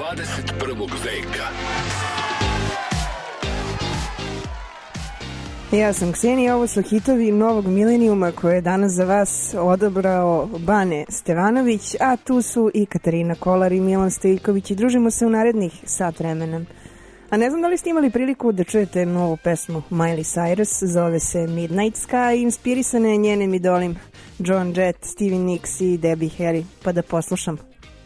21. veka. Ja sam Ksenija, ovo su hitovi novog milenijuma koje je danas za vas odabrao Bane Stevanović, a tu su i Katarina Kolar i Milan Stojiković i družimo se u narednih sat vremena. A ne znam da li ste imali priliku da čujete novu pesmu Miley Cyrus, zove se Midnight Sky, inspirisana je njenim idolima Joan Jett, Stevie Nicks i Debbie Harry, pa da poslušam.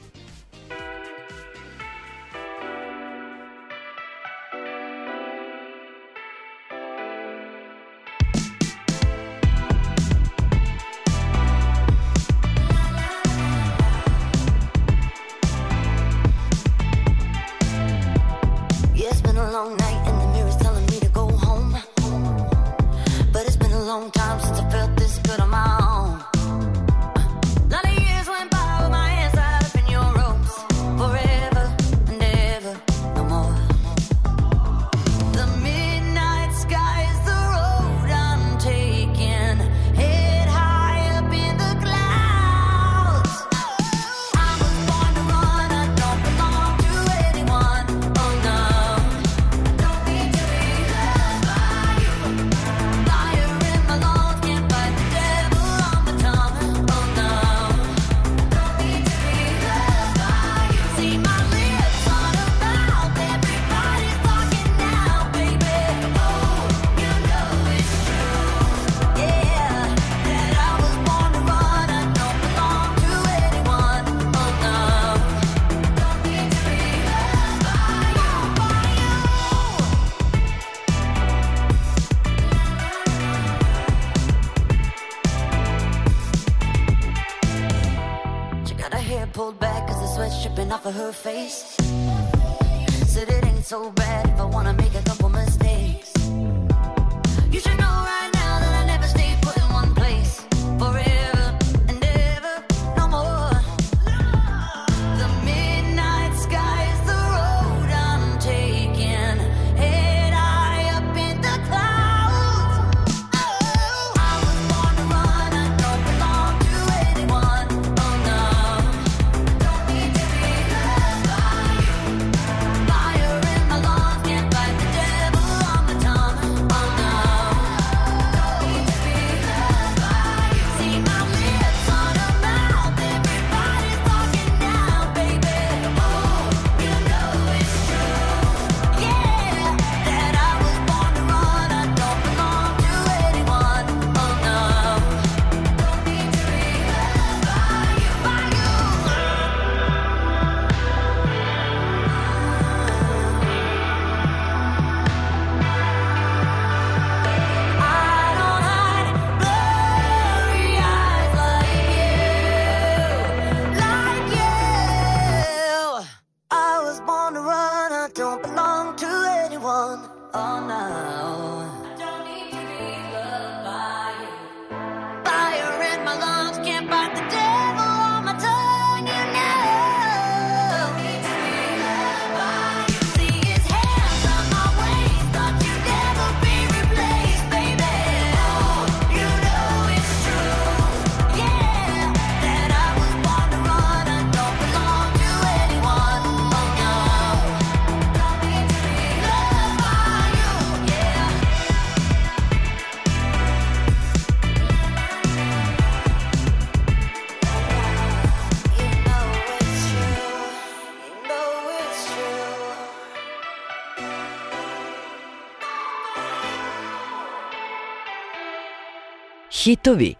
Hitovi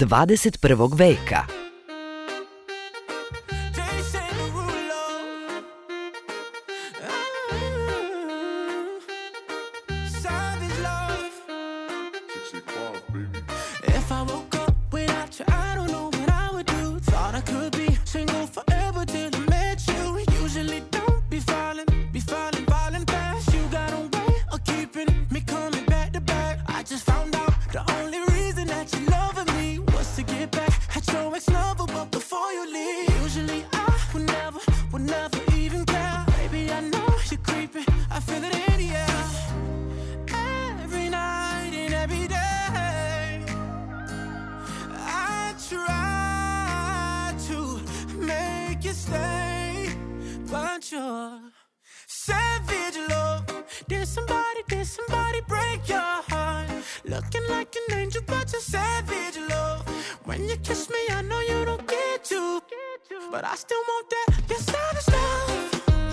21. veka. But you're your savage love. Did somebody break your heart? Looking like an angel, but you're savage love. When you kiss me, I know you don't get to, but I still want that. Your savage love.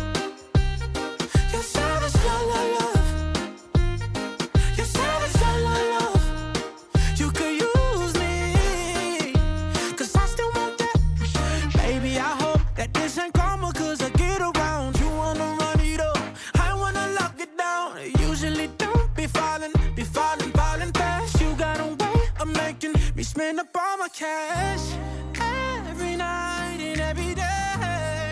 Your savage love, love, love. Your savage love, love, love. You could use me, 'cause I still want that. Baby, I hope that this ain't karma, 'cause I get around. You wanna run it up, I wanna lock it down. Usually don't be falling fast. You got a way of making me spend up all my cash. Every night and every day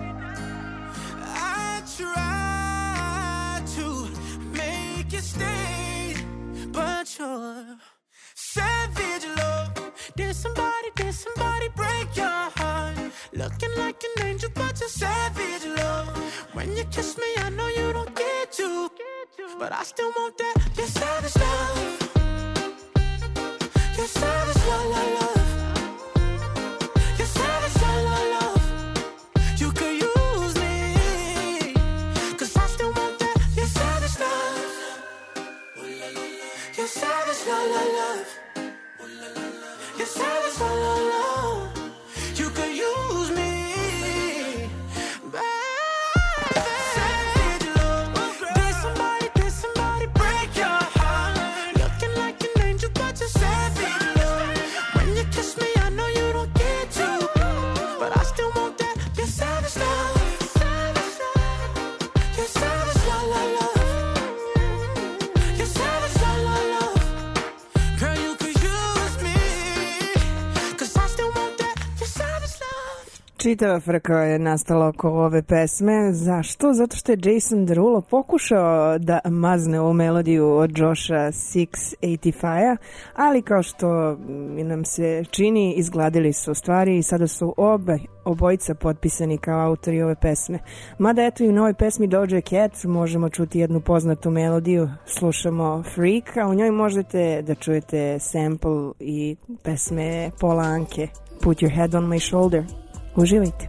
I try to make you stay, but you're savage love. Did somebody break your heart? Looking like an angel, but you're savage love. When you kiss me, I know you don't get to, but I still want that. Your savage love. Your savage love, love, love. Your savage love, love, love. You could use me, 'cause I still want that. Your savage love. Your savage love, love, love. Your savage love, love, love. You could use me, baby. Savage love. Did somebody break your heart? Looking like an angel, but you're savage love. When you kiss me, I know you don't get to, but I still want that. Your savage love. Your savage love, love, love. Your savage love, love, love. Girl, you could use me, 'cause I still want that. Your savage love. Čitava frka je nastala oko ove pesme. Zašto? Zato što je Jason Derulo pokušao da mazne ovu melodiju od Josha 685-a, ali kao što nam se čini, izgladili su stvari i sada su obojica potpisani kao autori ove pesme. Mada eto i u novoj pesmi Doja Cat možemo čuti jednu poznatu melodiju, slušamo Freak, a u njoj možete da čujete sample i pesme Paula Anke, Put Your Head on My Shoulder. Uživajte.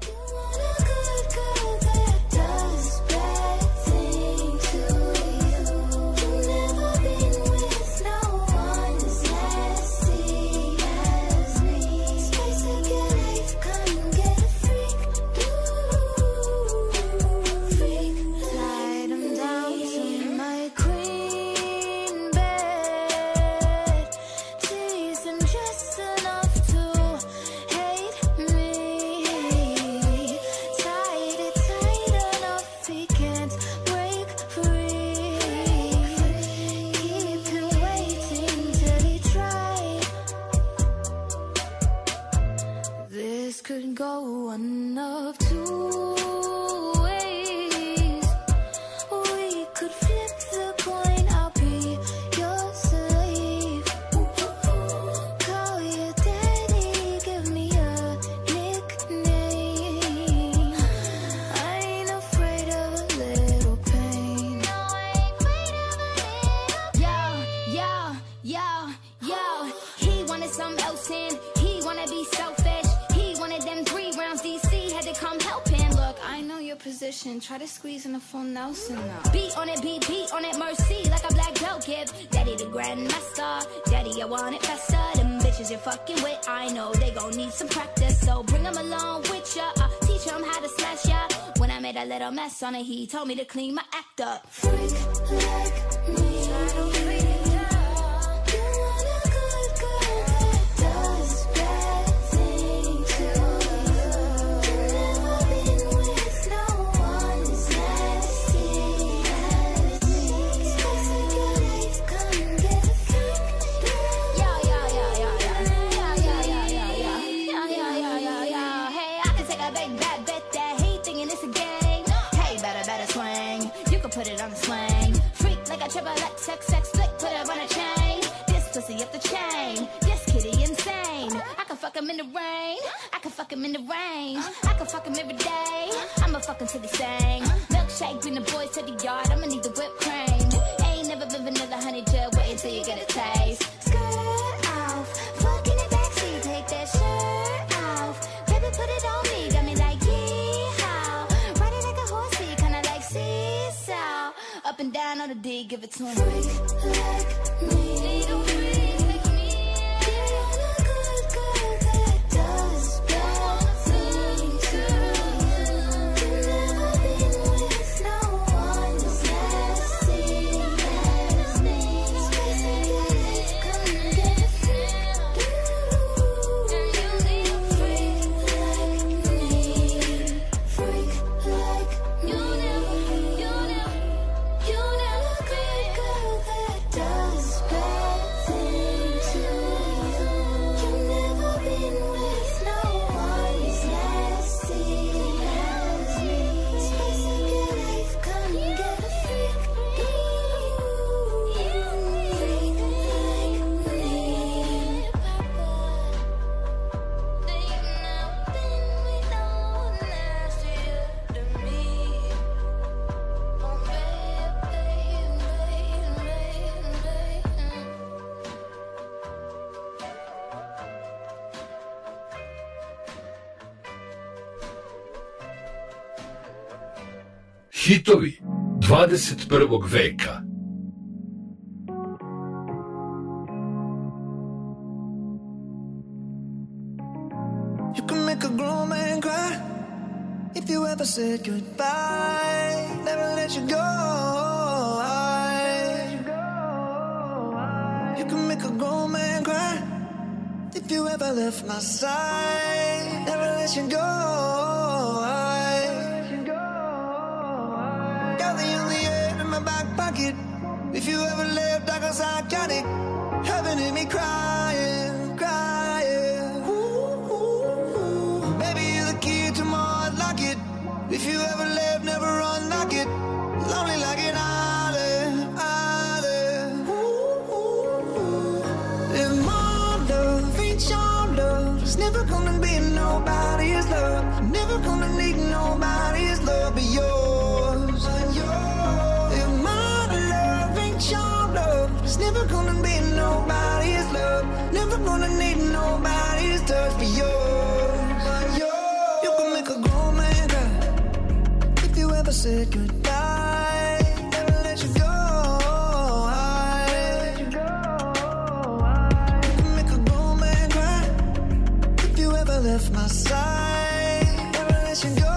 Could go one of two ways. We could flip the coin, I'll be your slave. Call your daddy, give me a nickname. I ain't afraid of a little pain. No, I ain't afraid of a little. Yo. He wanted something else and he wanna be selfish. Wanted them 3 rounds, DC had to come help him. Look, I know your position, try to squeeze in a full Nelson now. Beat on it, beat on it, mercy, like a black belt give. Daddy the grandmaster, daddy I want it faster. Them bitches you're fucking with, I know they gon' need some practice. So bring them along with ya, teach them how to smash ya. When I made a little mess on it, he told me to clean my act up. Freak like me, I don't freak it down. You want a good girl that does bad things to you. Never been with no one as nasty as me. Spacing your life, come get a freak. Yeah. Hey, I can take a big bad bet that he thinking it's a game. Hey, better swing. You can put it on the swing. Freak like a triple X, flick, put it on a chain. This pussy up the chain. This kitty insane. I can fuck him in the rain. I can fuck him in the rain. I can fuck him every day. I'ma fuck him till he sing. Milkshake, bring the boys to the yard. I'ma need the whipped cream. Ain't never been vanilla honey gel. Wait until you get a taste. Skirt off, fuck in the backseat. Take that shirt off. Baby, put it on me. Got me like, yeehaw. Ride it like a horsey. on a D, give it to him. Freak like me. Need a freak like me. Yeah, you're a good girl that does bad things to you. You've never been with no one as nasty as me. Space and life, come get a freak. And you need a freak like me. Freak like me. You're never a good girl that does bad things to you. You've never been with no one as nasty as me. Space and life, come get a freak. Freak like me. They've never been with no one nastier than me. Oh, baby. Hitovi 21. veka. You can make a grown man cry if you ever said goodbye. Never let you go. You can make a grown man cry if you ever left my side. Never let you go. Got the only air in my back pocket. If you ever lived like a psychotic, heaven in me crying, crying. Baby, you're the key to my heart, lock it. If you ever left, never unlock it. Lonely like an island, island. If my love ain't your love, it's never gonna be nobody's love. Never gonna need nobody's love but yours. If my love ain't your love, it's never gonna be nobody's love. Never gonna need nobody's touch but yours. You can make a grown man cry if you ever said goodbye. Never let you go. You can make a grown man cry if you ever left my side. Never let you go.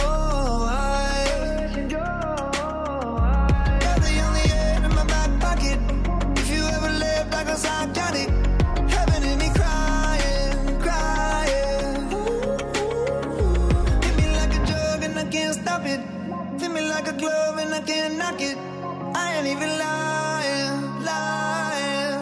Got the only air in my back pocket. If you ever lived like a psychotic, heaven in me crying, crying. Hit me like a drug and I can't stop it. Fit me like a glove and I can't knock it. I ain't even lying, lying.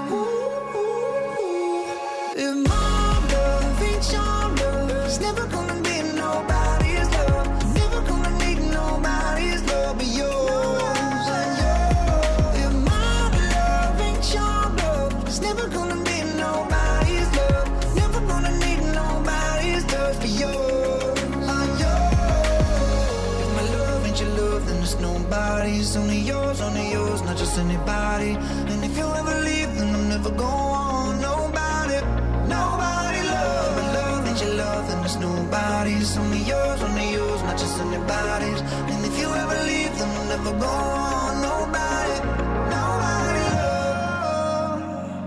If my love ain't your love, it's never gonna be nobody's love. Never gonna need nobody's love but yours. If my love ain't your love, it's never gonna be nobody's love. Never gonna need nobody's touch but yours. If my love ain't your love, then it's nobody's. Only yours, not just anybody. And if you ever leave, then I'm never going. Nobody, nobody love. My love ain't your love, then it's nobody's. Only yours, not just anybody's. And if you ever leave, then I'm never going. Nobody, nobody love.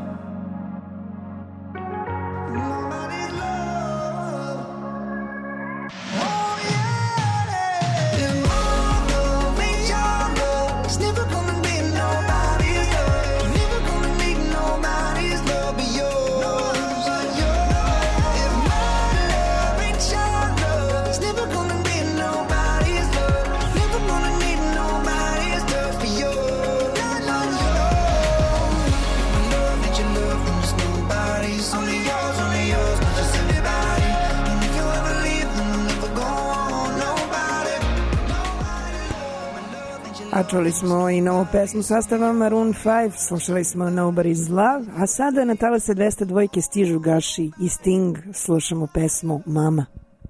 Nobody's love. Oh yeah. If my love ain't your love, it's never gonna be nobody's love. Never gonna need nobody's love but yours. If my love ain't your love, it's never gonna be nobody's love. Never gonna need nobody's love but yours. If my love ain't your love, then it's nobody's. Only yours, not just anybody. And if you ever leave, then I'll never go on. Nobody, nobody love. My love ain't your love. A čuli smo i novu pesmu sastava Maroon 5, slušali smo Nobody's Love, a sada na talase 202 stižu Gaši i Sting, slušamo pesmu Mama.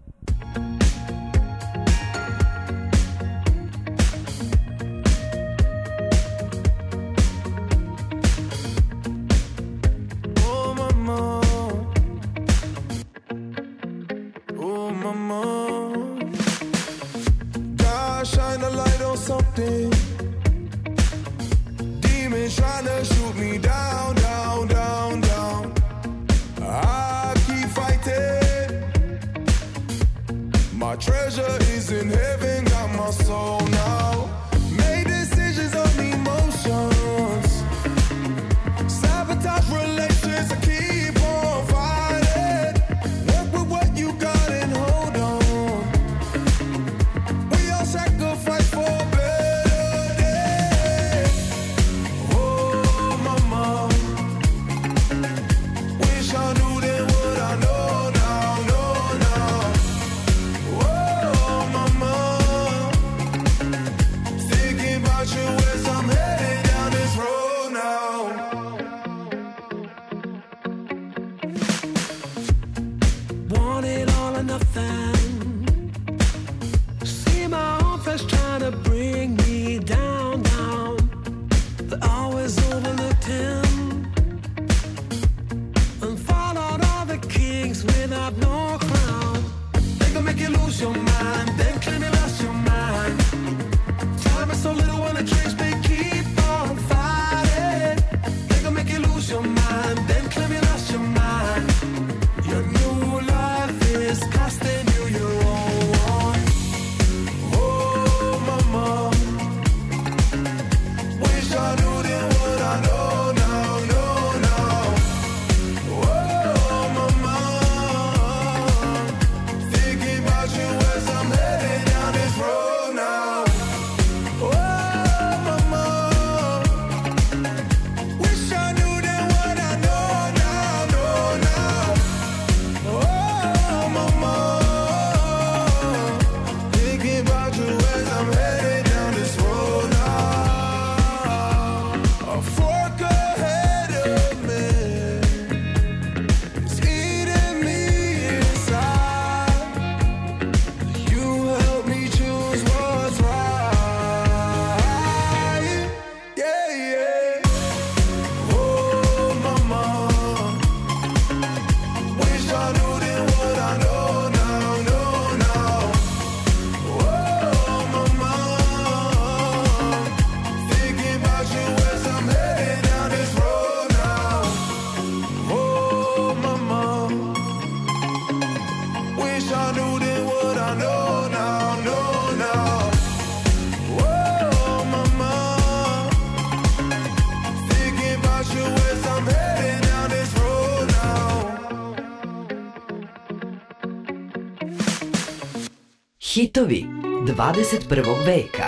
Oh mama, oh mama, God shine a light on something. My treasure is in heaven, got my soul now. Made decisions on emotions. Sabotage relations, I keep on fighting. Work with what you got and hold on. We all sacrifice for a better day. Oh, mama, wish I knew then what I know now, know. Oh, mama, thinking about you as I'm headed down this road now. Want it all or nothing. See my own flesh trying to bring me down, down. They always overlooked him and followed all the kings without no crown. They gon' make you lose your mind, then claim you lost your mind. Time is so little when the dreams they keep on fighting. They gon' make you lose your mind, then claim you lost your mind. Your new life is costing you your own. Oh, mama, wish I knew then what I know now, know. Oh, mama, thinking about you as I'm headed down this road now. Oh, mama, wish I knew then what I know now, know. Oh, mama, thinking about you as I'm headed down this road now. A fork ahead of me, it's eating me inside. You help me choose what's right. Yeah. Oh, mama, wish I knew then what I know now, know. Oh, mama, thinking about you as I'm headed down this road now. Oh, mama, wish I knew then what I know now, know. Oh, mama, thinking about you as I'm headed down this road now. Hitovi 21. veka.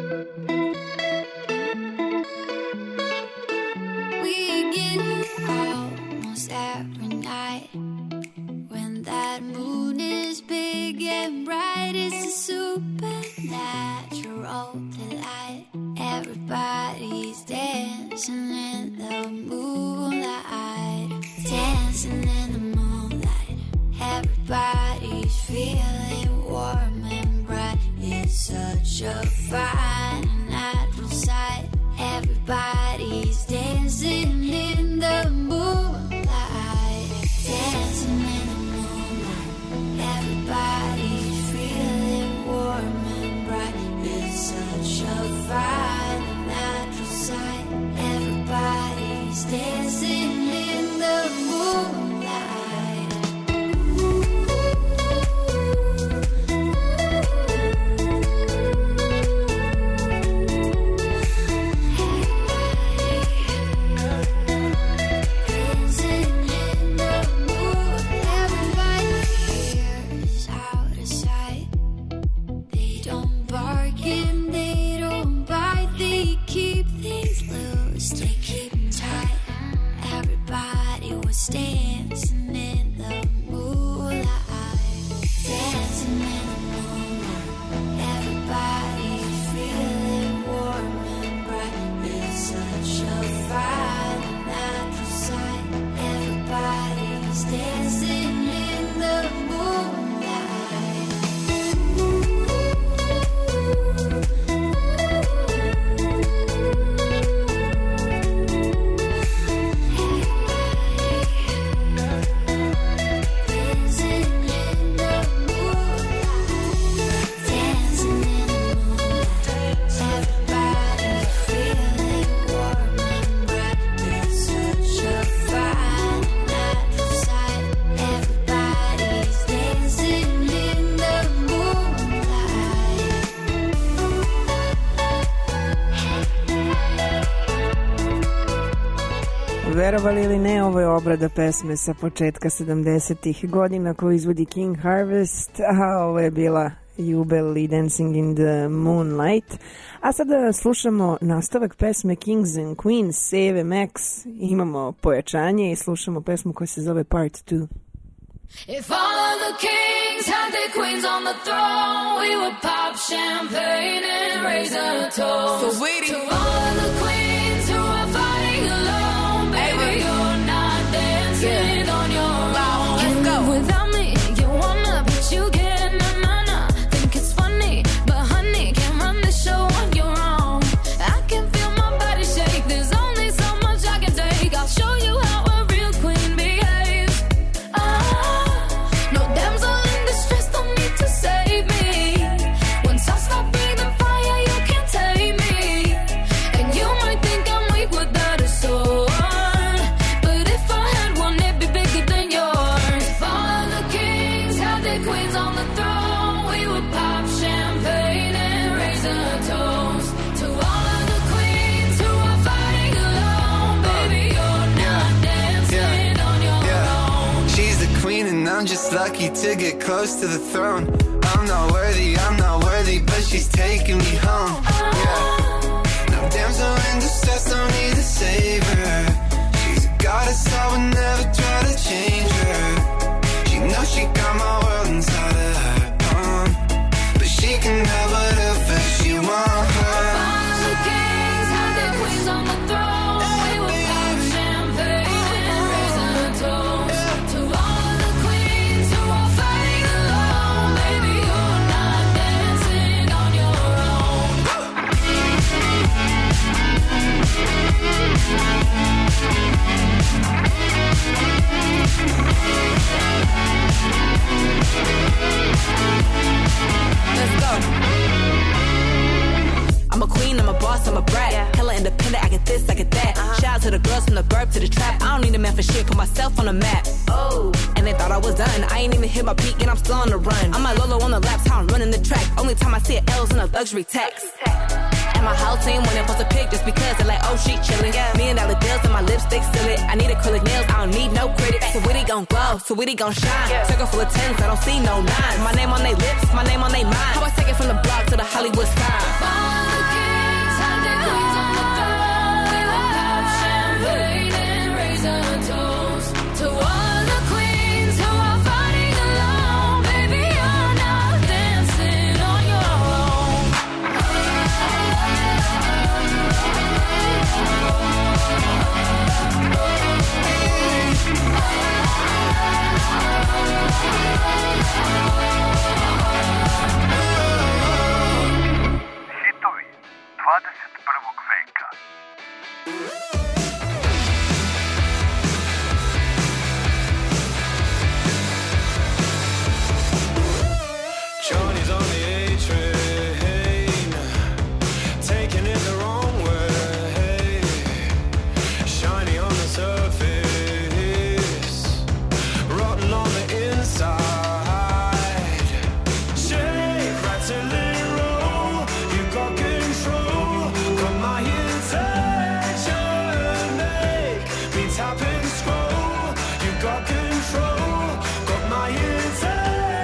We get almost every night when that moon is big and bright. It's a supernatural delight. Everybody's dancing in the moonlight, dancing in the moonlight. Everybody's feeling warm and bright. It's such a fine natural sight. Everybody's dancing in the moonlight, dancing in the moonlight. Everybody's feeling warm and bright. It's such a fine natural sight. Everybody's dancing in the moonlight. Verovali ili ne, ovo je obrada pesme sa početka 70-ih godina koju izvodi King Harvest, a ovo je bila Jubel i Dancing in the Moonlight. A sada slušamo nastavak pesme Kings and Queens, Eve Max. Imamo pojačanje i slušamo pesmu koja se zove Part 2. If all of the kings had their queens on the throne, we would pop champagne and raise a toast. So sweetie, to all of the queens who are fighting alone, baby, you're not dancing on your own. Let's go. Without me, you wanna, but you can't. Na. Think it's funny, but honey, can't run the show on your own. I can feel my body shake. There's only so much I can take. I'll show you how a real queen behaves. No damsel in distress, don't need to save me. Once I stop breathing fire, you can't tame me. And you might think I'm weak without a sword, but if I had one, it'd be bigger than yours. If all of the kings had their queens on the throne, we would pop champagne and raise a toast. To all of the queens who are fighting alone, baby, you're not dancing on your own. She's the queen and I'm just lucky to get close to the throne. I'm not worthy, but she's taking me home. Yeah. No damsel in distress, don't need a savior. She's a goddess, I would never try to change her. She knows she got my world inside of her palm, but she can have whatever she wants. All of the kings had their queens on the throne. We would pop champagne and raise a toast. To all of the queens who are fighting alone, baby, you're not dancing on your own. let's go. I'm a queen, I'm a boss, I'm a brat. Hella independent, I get this, I get that. Shout out to the girls from the burp to the trap. I don't need a man for shit, put myself on the map. Oh, and they thought I was done. I ain't even hit my peak and I'm still on the run. I'm like Lolo on the laps, how I'm running the track. Only time I see it, L's in a luxury tax. And my whole team when they post a pic just because they're like, oh, she chillin'. $1,000,000 deals and my lipstick still it. I need acrylic nails, I don't need no critics. So Witty gon' glow, so Witty gon' shine. Circle full of tens, I don't see no nines. My name on they lips, my name on they mind. How I take it from the block to the Hollywood sign. All the kings had their queens on the throne. We would pop champagne and raise a toast. To all the queens who are fighting alone, baby, you're not dancing on your own. Hitovi 21. veka. Johnny's on the A train, taking it the wrong way. Shiny on the surface, rotten on the inside. Shake, rattle and roll, you got control. Got my attention, make me tap and scroll. You got control, got my attention.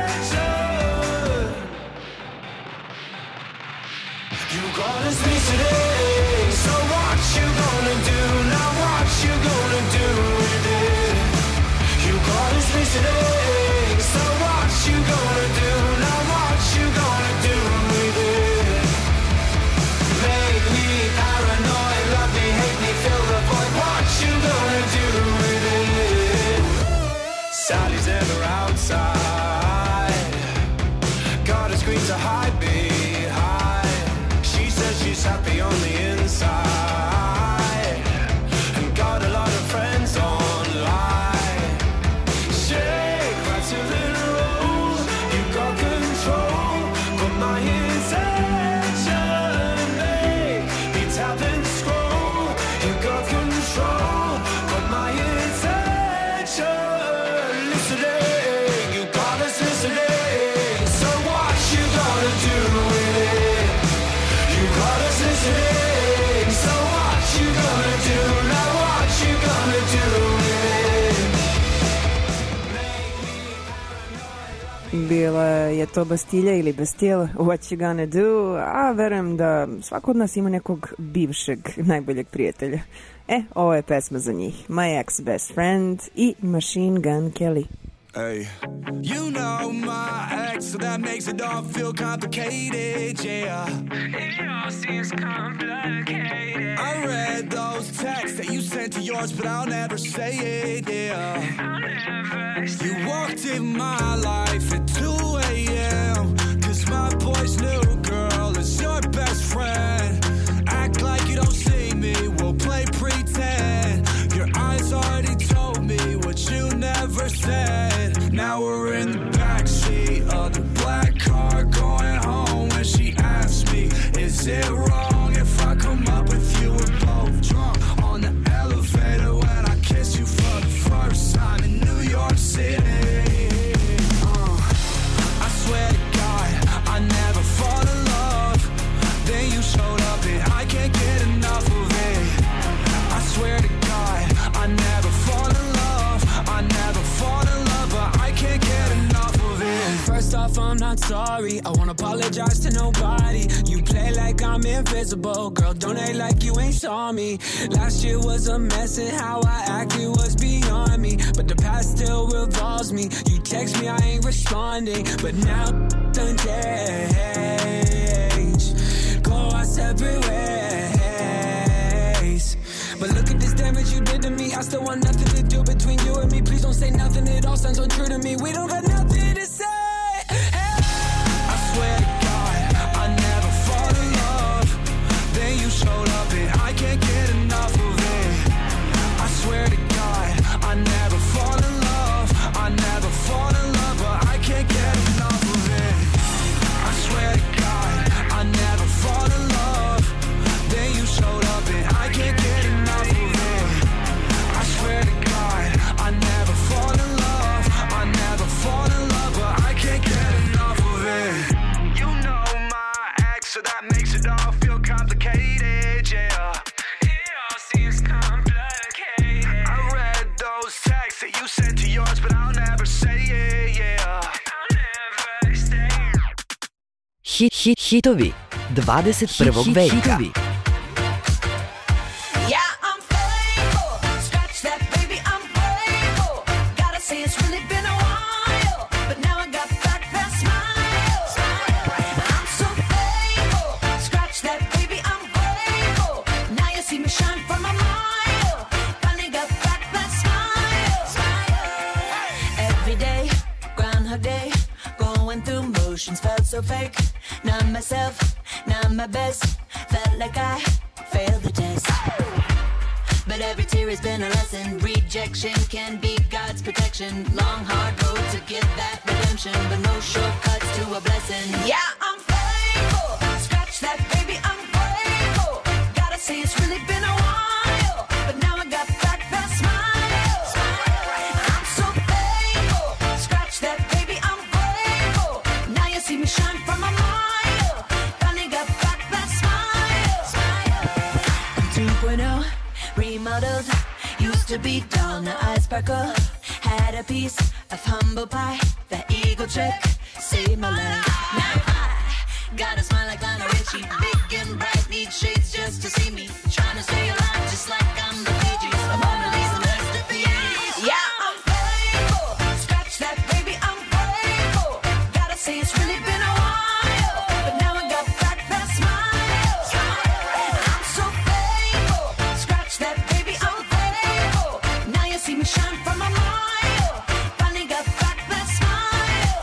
You got us me today, so what you gonna do? Now what you gonna do with it? You got us me today, so what you gonna do? Now what you gonna do with it? Make me paranoid, love me, hate me, fill the void. What you gonna do with it? Sally's never outside, got a screen to hide behind. She says she's happy on the inside, and got a lot of friends online. Shake, rattle and roll, you got control, got my attention. Make me tap and scroll, you got control, got my attention. Listening, you got us listening. So what you gonna do? Bila je to Bastilja ili Bastille, What You Gonna Do, a verujem da svako od nas ima nekog bivšeg najboljeg prijatelja. Ovo je pesma za njih. My Ex Best Friend i Machine Gun Kelly. Hey, you know my ex, so that makes it all feel complicated, yeah. It all seems complicated. I read those texts that you sent to yours, but I'll never say it, yeah. I'll never say it. You walked in my life at 2 a.m. Cause my boy's new girl is your best friend. Act like you don't see me, we'll play pretend. Your eyes already told me what you never said. Now we're in the backseat of the black car going home. When she asks me, is it wrong if I come up with you? We're both drunk on the elevator when I kiss you for the first time in New York City. I swear to God, I never fall in love. Then you showed up and I can't get enough of it. I swear to God, I never fall in love. I never fall in love, but I can't get enough of it. First off, I'm not sorry. I won't apologize to nobody. You play like I'm invisible. Girl, don't act like you ain't saw me. Last year was a mess and how I acted was beyond me. But the past still revolves me. You text me, I ain't responding. But now done change. Go our separate ways. But look at this damage you did to me. I still want nothing to do between you and me. Please don't say nothing, it all sounds so true to me. We don't got nothing to say. Hey. I swear to God, I never fall in love. Then you showed up and I can't get enough of it. I swear to God, I never fall in love. I never fall in love, but I can't get enough of it. I swear to God, I never fall in love. Then you showed up and I can't get enough of it. I swear to God, I never fall in love. I never fall in love, but I can't get enough of it. You know my ex, so that makes it all feel complicated, yeah. It all seems complicated. I read those texts that you sent to yours, but I'll never say it, yeah. I'll never say it. Hitovi 21. veka. Yeah, I'm faithful. Scratch that, baby, I'm grateful. Gotta say it's really been a while, but now I got back that smile. I'm so faithful. Scratch that, baby, I'm grateful. Now you see me shine from a mile. Finally got back that smile. Every day, Groundhog Day, going through motions, felt so fake. Not myself, not my best. Felt like I failed the test. But every tear has been a lesson. Rejection can be God's protection. Long, hard road to get that redemption, but no shortcuts to a blessing. Yeah, I'm faithful. Scratch that, baby, I'm grateful. Gotta say it's really been a while, but now I got back that smile. I'm so faithful. Scratch that, baby, I'm grateful. Now you see me shine from a mile. Finally got back that smile. I'm 2.0, remodeled. Used to be dull, now I sparkle. Had a piece of humble pie. That eagle trick saved my life. Now I got a smile like Lionel Richie. Big and bright, need shades just to see me. Trying to stay alive just like I'm the Bee Gees. A Mona Lisa masterpiece. Yeah, I'm faithful. Scratch that, baby, I'm grateful. Gotta say it's really been a while, but now I got back that smile. I'm so faithful. Scratch that, baby, I'm grateful. Now you see me shine from a mile. Finally got back that smile.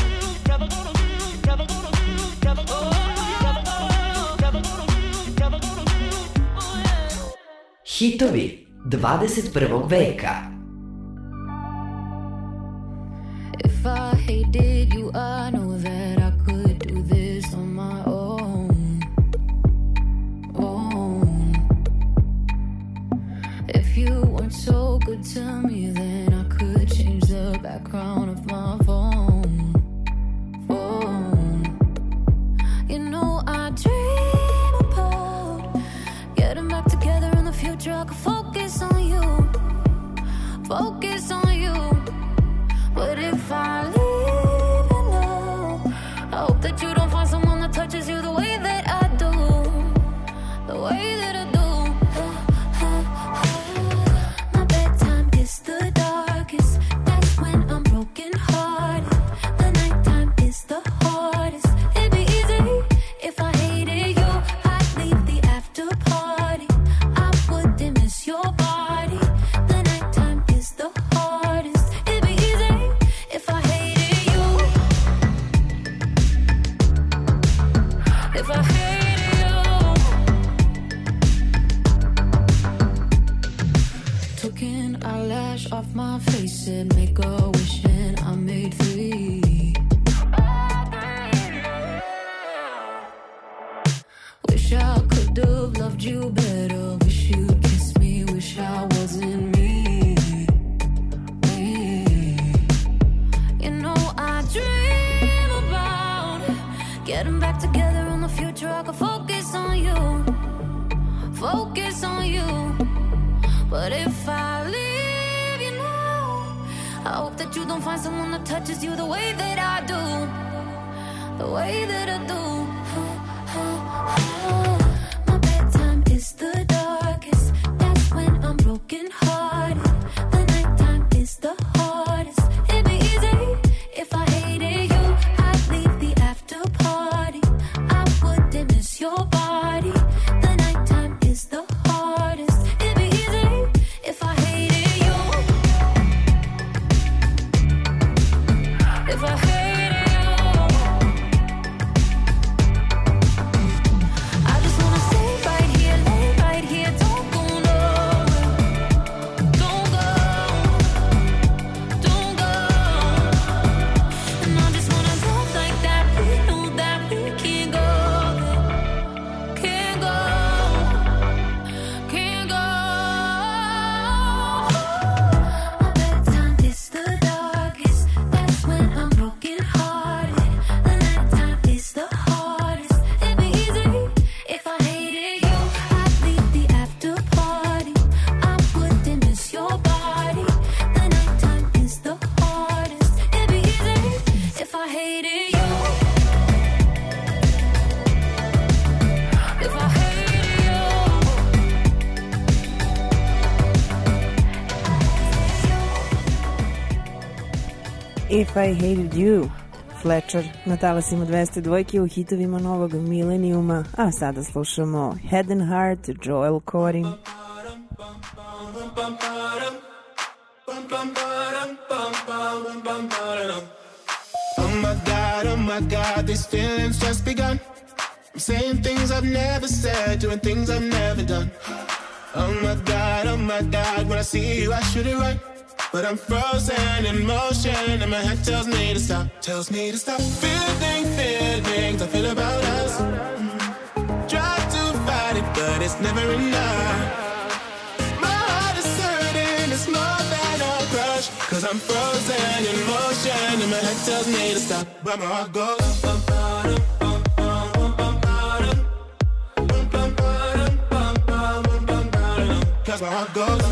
Hitovi 21. veka. If I hated you, I know that I could do this on my own. If you weren't so good to me, then I could change the background of my phone. You know I dream about getting back together in the future. I could focus on you, focus on you. But if I leave you now, I hope that you don't find someone that touches you the way that I do, the way that I do. My bedtime is the darkest. That's when I'm broken hearted. The nighttime is the hardest. It'd be easy if I hated you. I'd leave the after party. I wouldn't miss your body. The nighttime is the hardest. It'd be easy if I hated you. If I hated you. Took an eyelash off my face and make a wish and I made 3. Wish I could have loved you better. Wish you'd kiss me. Wish I wasn't me. focus on you. But if I leave you now, I hope that you don't find someone that touches you the way that I do. The way that I do. My bedtime is the darkest. That's when I'm broken hearted. The nighttime is the hardest. It'd be easy if I hated you. I'd leave the after party. I wouldn't miss your body. The nighttime is the hardest. It'd be easy if I hated you. If I hated you. I just wanna stay right here, lay right here. Don't go nowhere. Don't go. Don't go. And I just wanna love like that. We know that we can't go there. Can't go. Can't go. My bedtime is the darkest. That's when I'm broken hearted. The nighttime is the hardest. It'd be easy if I hated you. I'd leave the after party. I wouldn't miss your body. The nighttime is the hardest. It'd be easy if I hated you. If I hated you. If I Hated You, Fletcher na talasima 202 u hitovima novog milenijuma, a sada slušamo Head and Heart, Joel Corey. Oh my God, these feelings just begun. I'm saying things I've never said, doing things I've never done. Oh my God, when I see you I should it right. But I'm frozen in motion and my head tells me to stop. Tells me to stop. Feelings I feel about us. Try to fight it, but it's never enough. My heart is hurting, it's more than a crush. Cause I'm frozen in motion and my head tells me to stop. But my heart goes cause my heart goes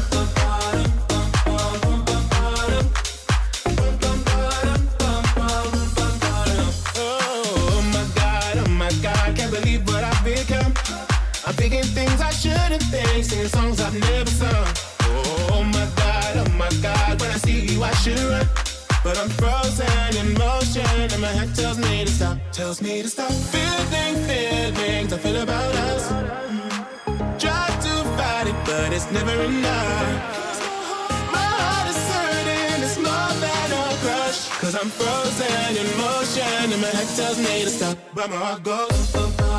I'm thinking things I shouldn't think, singing songs I've never sung. Oh my God, when I see you I should run. But I'm frozen in motion and my head tells me to stop. Tells me to stop. Feelings I feel about us. Try to fight it, but it's never enough. My heart is hurting, it's more than a crush. Cause I'm frozen in motion and my head tells me to stop. But my heart goes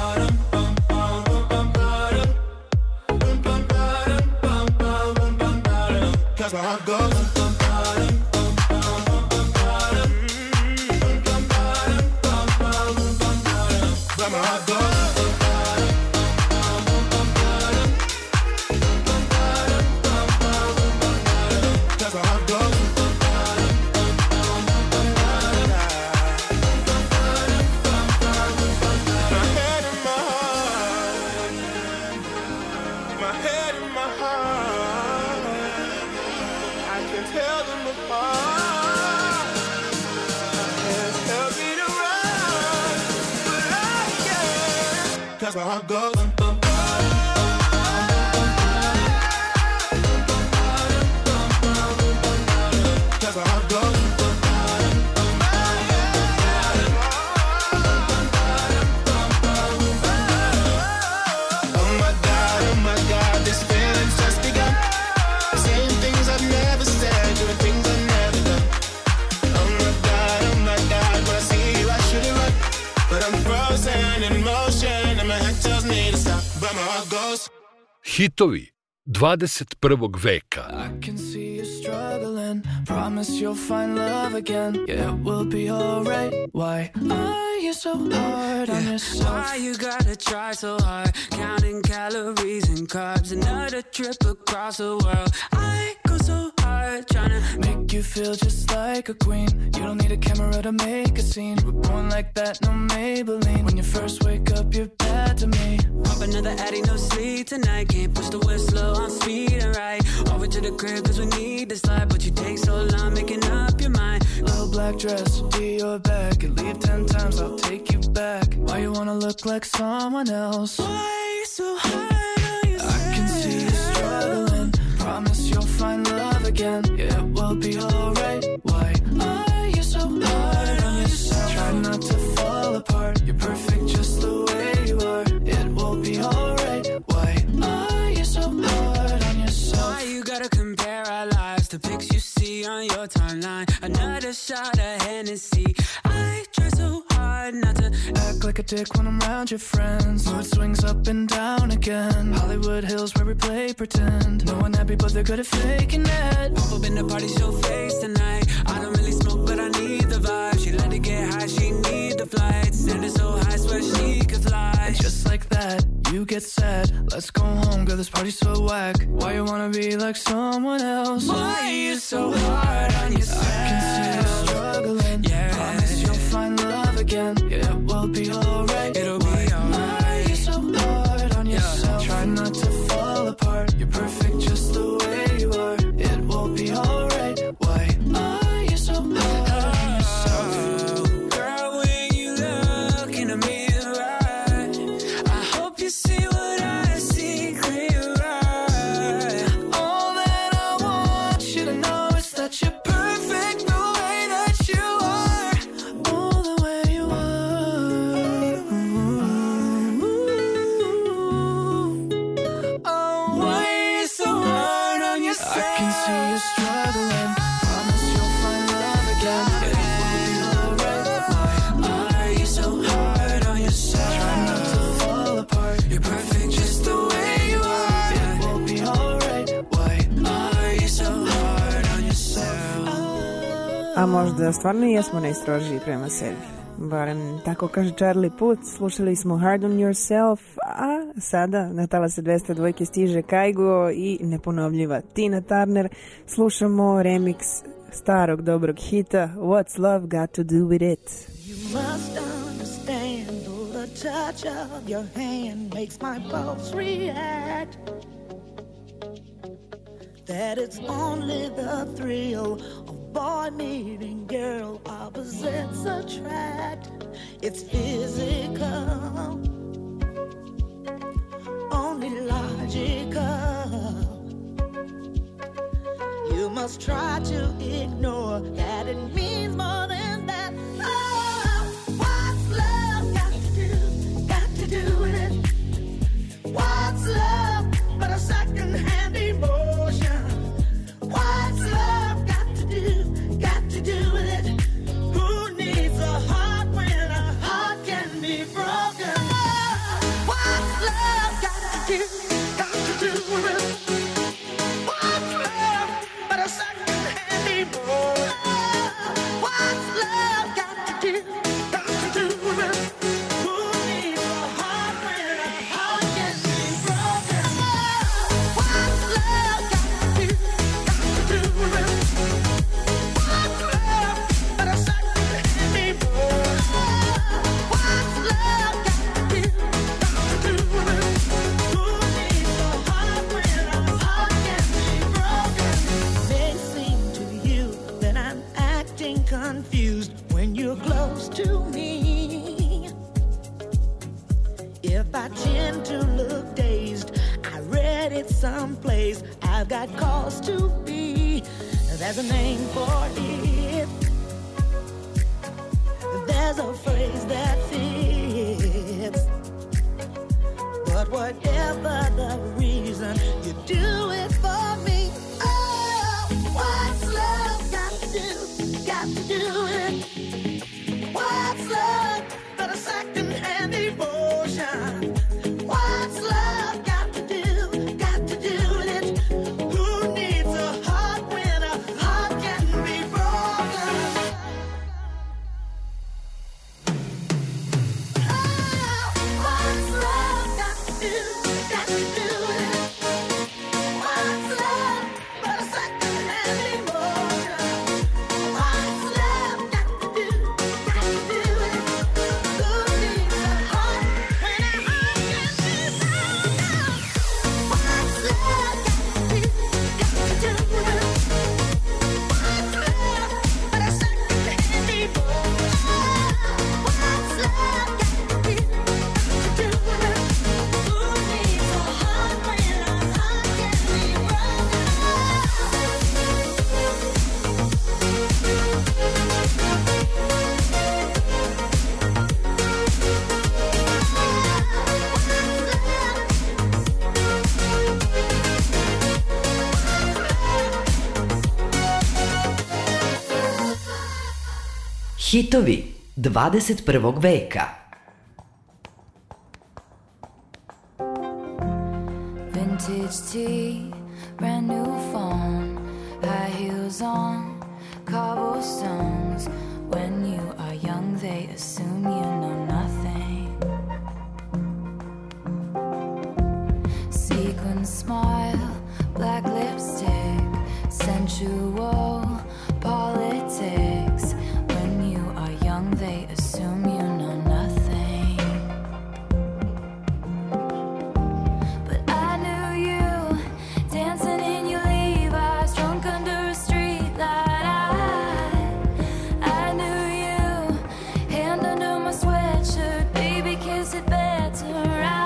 cause my heart goes but my heart goes cause my heart goes my head and my heart, my head and my heart, I can tell them apart. Hands tell me to run, but I can't. Cause my heart goes cause my heart goes oh my God, this feeling's just begun. Saying things I've never said, doing things I've never done. Oh my God, when I see you I shouldn't run. But I'm frozen in motion and my head tells me to stop. But my heart goes Hitovi 21. veka. I can see you struggling. Promise you'll find love again. Yeah, it will be alright. Why are you so hard on yourself? Why you gotta try so hard? Counting calories and carbs. Another trip across the world. I go so hard trying to make you feel just like a queen. You don't need a camera to make a scene. We're born like that, no Maybelline. When you first wake up, you're bad to me. Pop another Addy, no sleep tonight. Can't push the whistle, I'm speeding right over to the crib cause we need this life. But you take so long making up your mind. Little black dress, be your bag. You leave 10 times, I'll take you back. Why you wanna look like someone else? Why are you so hard on yourself? I can see you struggling. Promise you'll find love again. Yeah, it will be alright. Why are you so hard on yourself? Try not to fall apart. You're perfect just the way you are. It will be alright. Why are you so hard on yourself? Why you gotta compare our lives to pics you see on your timeline? Another shot of Hennessy. I try so hard not to act like a dick when I'm around your friends. Mood swings up and down again. Hollywood Hills where we play pretend. No one happy but they're good at faking it. Pop up in the party, show face tonight. I don't really smoke but I need the vibe. She let it get high, she need the flight. Send it so high, swear she could fly. And just like that, you get sad. Let's go home, girl, this party's so whack. Why you wanna be like someone else? Why are you so hard on yourself? I can see you struggling. Yeah. Promise you'll find love again. Yeah, it will be alright. It'll be alright. Why are you so hard on yourself? Try not to fall apart. You're perfect just the way you are. It will be alright. Why are you so hard on yourself? Girl, when you look in the mirror, I hope you see what I see clearer. All that I want you to know is that you're perfect the way that you are. All the way you are. Oh, Why are you so hard on yourself? I can see you struggling. Promise you'll find love again. It will be alright. Why are you so hard on yourself? Try not to fall apart. You're perfect just the way you are. It will be alright. Why are you so hard on yourself? A možda stvarno i jesmo najstrožiji prema sebi. Barem tako kaže Charlie Puth. Slušali smo Hard on Yourself, a sada na talase 202 stiže Kaigo i neponovljiva Tina Turner. Slušamo remix starog dobrog hita What's Love Got to Do With It. You must understand, though the touch of your hand makes my pulse react, that it's only the thrill of boy meeting girl, opposites attract. It's physical, only logical. You must try to ignore that it means more than that. Oh, what's love got to do with it? What's love but a second-hand emotion? What's love got to do with it? Who needs a heart when a heart can be broken? What's love got to do with it? What's love but a second-hand emotion? What's love got to do with it? Who needs a heart when a heart can be broken? What's love got to do with it? What's love but a second-hand emotion? What's love got to do with it? Who needs a heart when a heart can be broken? It may seem to you that I'm acting confused when you're close to me. If I tend to look dazed, I read it someplace. I've got cause to be. There's a name for it. There's a phrase that fits. But whatever the reason, you do it for me. Oh, what's love got to do with it? What's love but a second-hand emotion? What's love got to do with it? Who needs a heart when a heart can be broken? Oh, what's love got to do with it? What's love but a second-hand emotion? What's love Hitovi 21. veka. Vintage tea, brand new phone, high heels on, cobblestones. When you are young, they assume you know nothing. Sequin smile, black lipstick, sensual politics. When you are young, they assume you know nothing. But I knew you dancing in your Levi's, drunk under a street light. I knew you, hand under my sweatshirt, baby, kiss it better.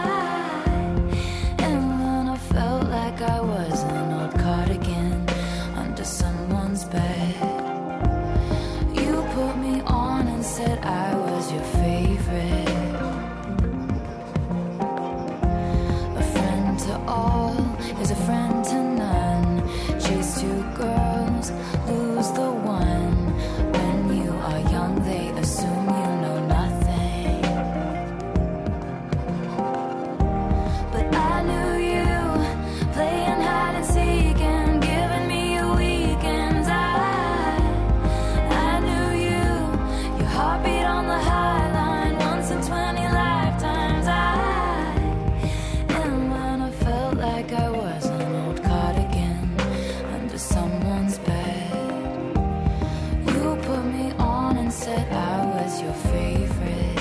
And when I felt like I was an old cardigan under someone's bed, you put me on and said I was your favorite. A friend to all is a friend to none. Chase two girls, lose the one. When you are young, they assume you know nothing. But I knew you, playing hide and seek and giving me a weekend. I knew you, your heartbeat on the high line, once in 20 lifetimes. And when I felt like I was an old cardigan under someone's bed, you put me on and said I was your favorite.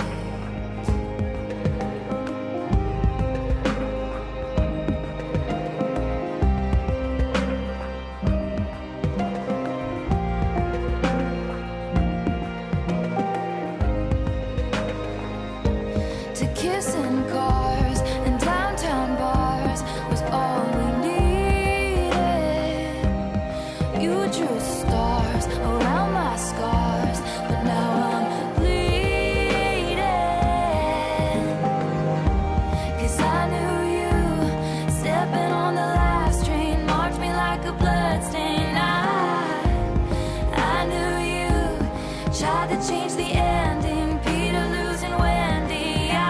To kiss in cars and downtown bars was all we needed. You drew stars around my scars, but now I'm bleeding. 'Cause I knew you, stepping on the last train, marked me like a bloodstain. I knew you, tried to change the ending, Peter losing Wendy.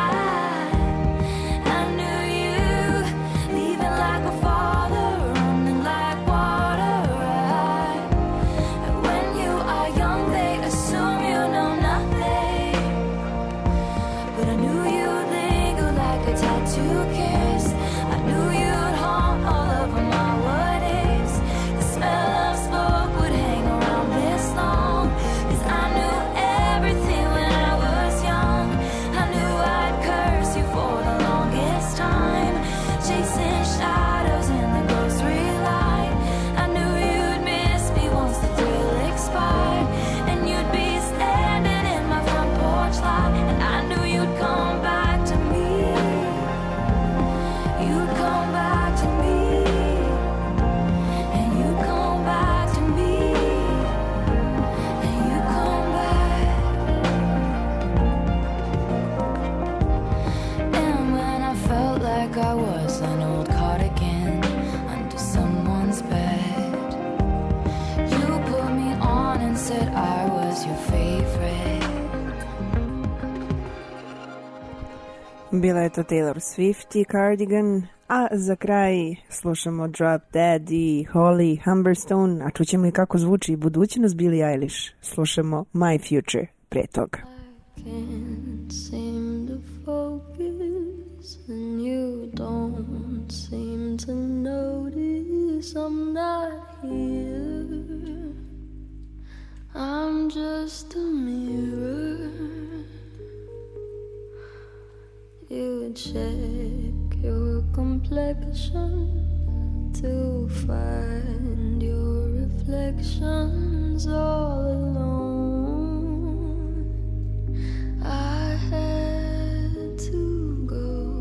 I knew you, leaving like a father, running like water. And when you are young, they assume you know nothing. But I knew you'd linger like a tattoo kiss. I knew you'd haunt all over my what ifs. The smell of smoke would hang around this long. 'Cause I knew everything when I was young. I knew I'd curse you for the longest time, chasing shadows in the grocery line. I knew you'd miss me once the thrill expired, and you'd be standing in my front porch light. And I knew you'd come back to me. You'd come back to me. And you'd come back to me. And you'd come back. And when I felt like I was an old cardigan under someone's bed, you put me on and said I was your favorite. Bila je to Taylor Swift i Cardigan, a za kraj slušamo Drop Dead i Holly Humberstone, a čućemo i kako zvuči budućnost Billie Eilish. Slušamo My Future pre toga. Can't seem to focus, and you don't seem to notice I'm not here. I'm just a mirror. You check your complexion to find your reflections all alone. I had to go.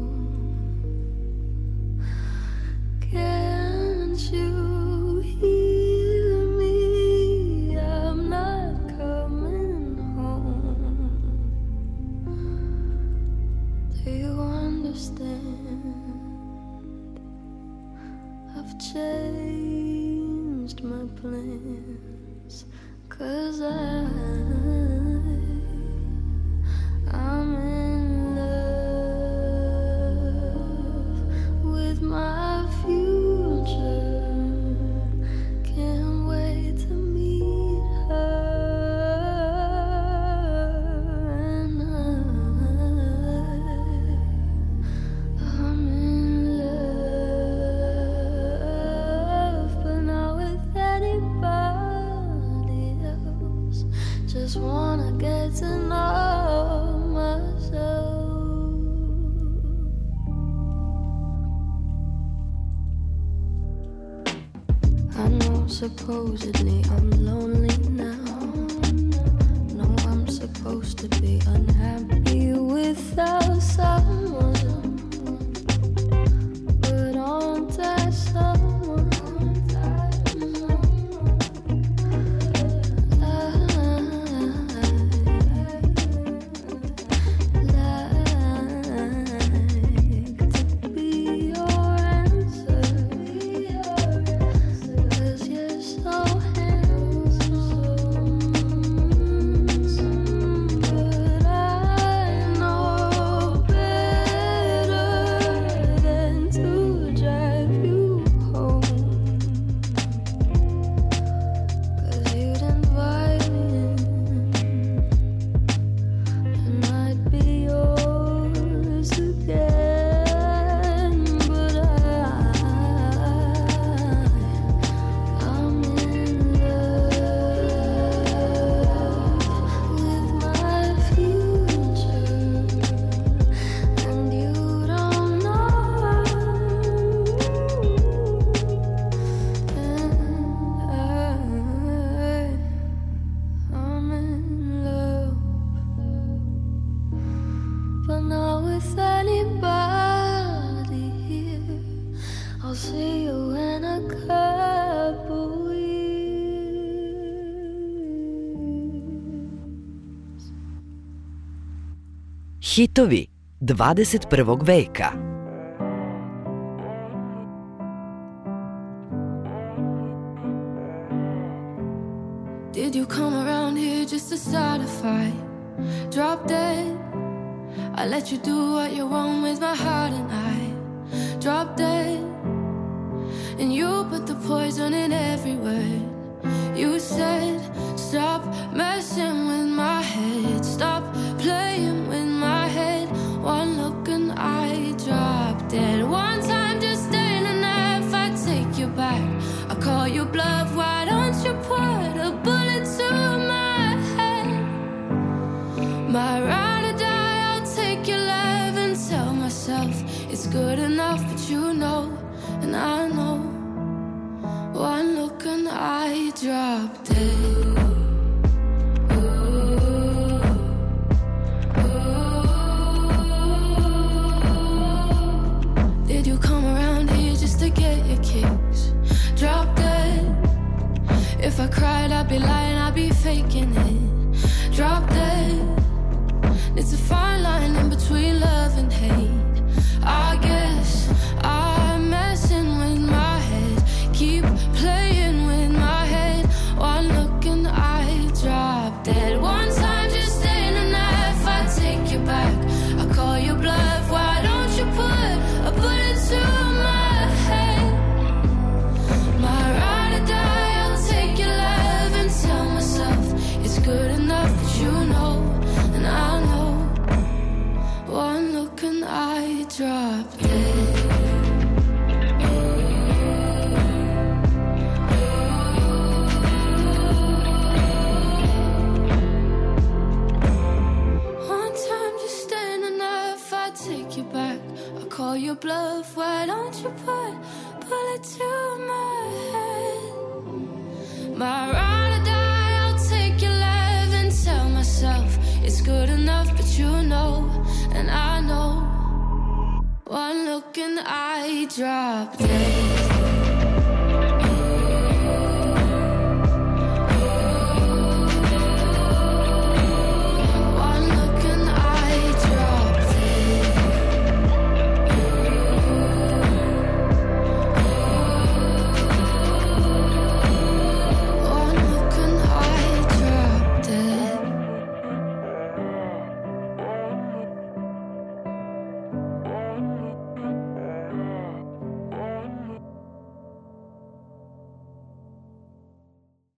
Can't you hear me? I'm not coming home. Do you understand? I've changed my plans, 'cause I I know supposedly I'm lonely now. No, I'm supposed to be unhappy without someone, but aren't I someone? Hitovi 21. veka. Did you come around here just to start a fight? Drop dead. I let you do what you want with my heart and I drop dead. And you put the poison in every word. You said, stop messing with my head, stop playing with my head. One look and I drop dead. One time just staying enough, I take you back. I call you bluff, why don't you put a bullet to my head? My ride or die, I'll take your love and tell myself it's good enough, but you know, and I know. One look and I drop dead. Did you come around here just to get your kicks? Drop dead. If I cried, I'd be lying, I'd be faking it. Drop dead. It's a fine line in between love and hate. I guess I'm messing with my head, keep playing with my head. One look and I drop dead. One time just staying enough, I take you back. I call you bluff, why don't you put a bullet to my head? My ride or die, I'll take your love and tell myself it's good enough, but you know, and I know. One look and I drop dead. Take you back, I call you bluff, why don't you put a bullet to my head? My ride or die, I'll take your love and tell myself it's good enough, but you know, and I know. One look and I drop dead.